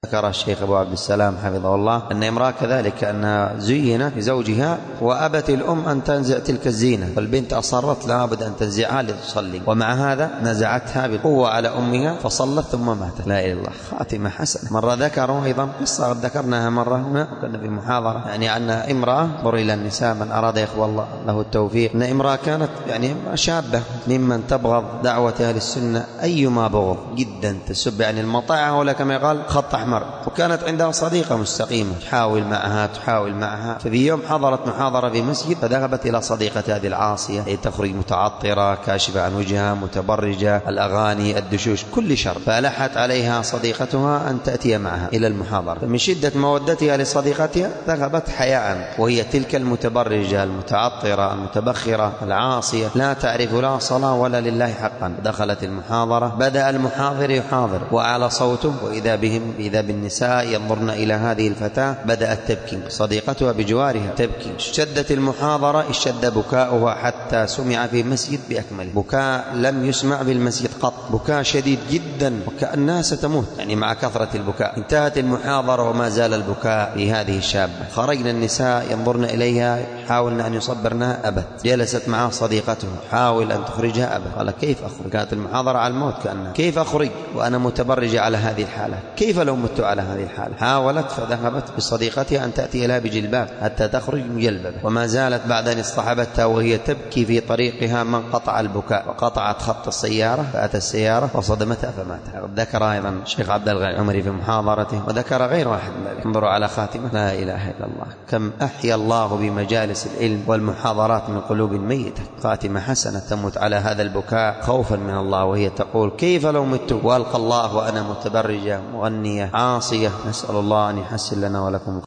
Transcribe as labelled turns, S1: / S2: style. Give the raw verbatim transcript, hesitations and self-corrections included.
S1: ذكر الشيخ أبو عبد السلام حفظه الله أن امرأة كذلك أنها زينت لزوجها وأبت الأم أن تنزع تلك الزينة، فالبنت أصرت لابد أن تنزعها لتصلي، ومع هذا نزعتها بقوة على أمها فصلت ثم ماتت. لا إله إلا الله، خاتمة حسنة. مرة ذكروا أيضا قصة ذكرناها مرة هنا كنا في محاضرة، يعني أن امرأة بر إلى النساء من أراد يخوى الله له التوفيق، أن امرأة كانت يعني شابة ممن تبغض دعوة أهل السنة أيما بغض جدا، تسب يعني المطاعة ولا كما يقال خط أحمر، وكانت عندها صديقة مستقيمة تحاول معها تحاول معها. ففي يوم حضرت محاضرة في مسجد فذهبت إلى صديقة هذه العاصية، أي تخرج متعطرة كاشفة عن وجهها متبرجة، الأغاني الدشوش كل شر، فألحت عليها صديقتها أن تأتي معها إلى المحاضرة، فمن شدة مودتها لصديقتها ذهبت حياء، وهي تلك المتبرجة المتعطرة المتبخرة العاصية لا تعرف لا صلاة ولا لله حقا. دخلت المحاضرة، بدأ المحاضر يحاضر وأعلى صوته، وإذا بهم إذا بالنساء ينظرن إلى هذه الفتاة، بدأت تبكي، صديقتها بجوارها تبكي. اشتدت المحاضرة، اشتد بكاؤها حتى سمع في المسجد بأكمله، بكاء لم يسمع في المسجد قط، بكاء شديد جدا وكأنها ستموت يعني مع كثرة البكاء. انتهت المحاضرة وما زال البكاء في هذه الشابة. خرجنا النساء ينظرن إليها حاولنا أن يصبرنها، أبت. جلست معها صديقتها حاول أن تخرجها، أبت. قال كيف أخرج؟ كانت المحاضرة على الموت كأنها، كيف أخرج وأنا متبرجة على هذه الحالة؟ كيف لو مت على هذه الحالة؟ حاولت فذهبت بصديقتها أن تأتي لها بجلباب حتى تخرج مجلبة، وما زالت بعد أن اصطحبتها وهي تبكي في طريقها من قطع البكاء، وقطعت خط السيارة، فأتى السيارة وصدمتها فماتت. ذكر أيضا الشيخ عبد الغني العمري في محاضرته، وذكر غير واحد من ذلك. انظروا على خاتمة، لا إله إلا الله، كم أحيا الله بمجالس العلم والمحاضرات من قلوب ميتة. خاتمة حسنة تموت على هذا البكاء خوفا من الله، وهي تقول كيف لو مت وألقى الله وأنا متبرجة مغنية عاصية. نسأل الله أن يحسن لنا ولكم.